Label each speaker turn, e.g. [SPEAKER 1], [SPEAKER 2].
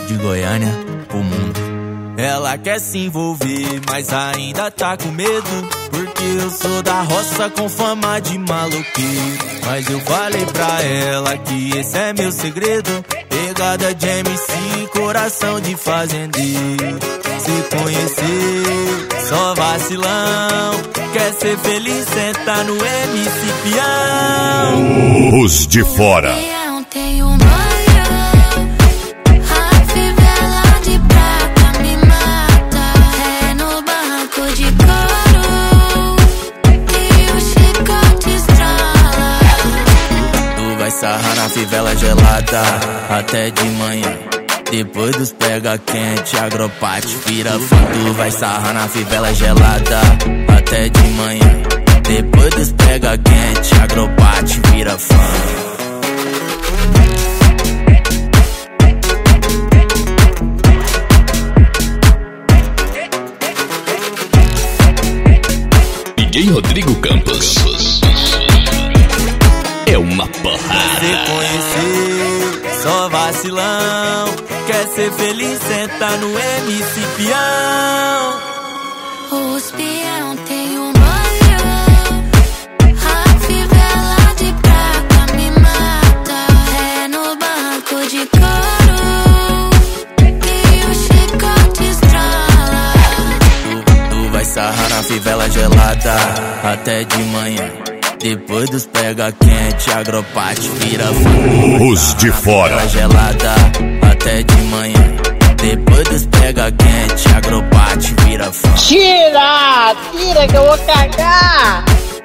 [SPEAKER 1] de Goiânia pro mundo. Ela quer se envolver, mas ainda tá com medo, porque eu sou da roça com fama de maloqueiro. Mas eu falei pra ela que esse é meu segredo, pegada de MC, coração de fazendeiro. Se conhecer, só vacilão, quer ser feliz, senta no MC Peão.
[SPEAKER 2] Os de fora.
[SPEAKER 1] Sarra na fivela gelada até de manhã. Depois dos pega quente, agropate vira fã. Tu vai sarrar na fivela gelada até de manhã. Depois dos pega quente, agropate vira fã.
[SPEAKER 2] DJ Rodrigo Campos. É uma porrada.
[SPEAKER 1] Se conhecer, só vacilão, quer ser feliz, senta no MC Peão.
[SPEAKER 3] Os peão tem um olhão, a fivela de prata me mata. É no banco de couro e o chicote estrala.
[SPEAKER 1] Tu vai sarrar na fivela gelada até de manhã. Depois dos pega quente, agropate vira fã.
[SPEAKER 2] Os de fora.
[SPEAKER 1] Gelada até de manhã. Depois dos pega quente, agropate vira fã.
[SPEAKER 4] Tira que eu vou cagar.